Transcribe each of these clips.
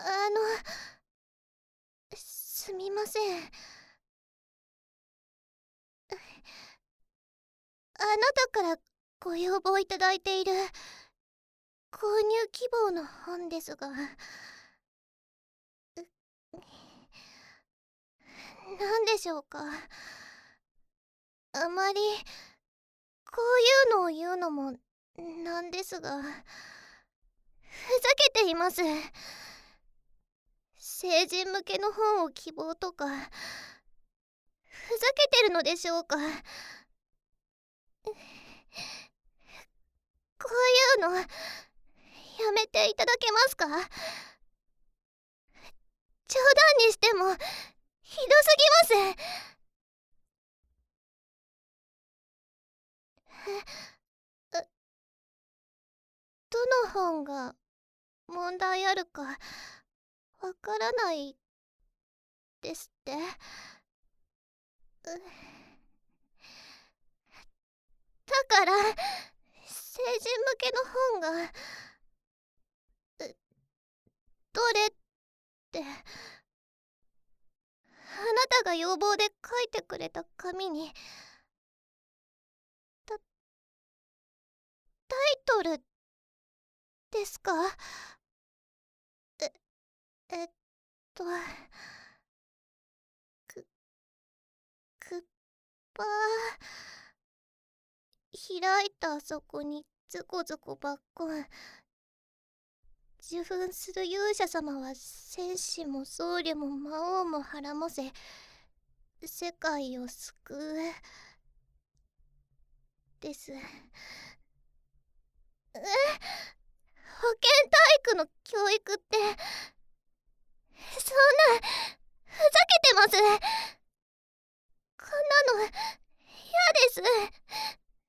すみません。あなたからご要望いただいている購入希望の本ですが、何でしょうか。あまりこういうのを言うのもなんですが、ふざけています。成人向けの本を希望とか、ふざけてるのでしょうか。こういうのやめていただけますか。冗談にしてもひどすぎます。どの本が問題あるかわからないですって。だから成人向けの本がどれってあなたが要望で書いてくれた紙にタイトルですか。ええっとくくっぱ開いたあそこにズコズコばっこん。受粉する勇者様は戦士も僧侶も魔王も孕ませ世界を救うです。保健体育の教育ってそんなふざけてます。こんなの嫌です。お願い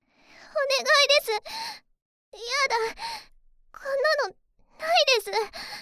です。やだ、こんなのないです。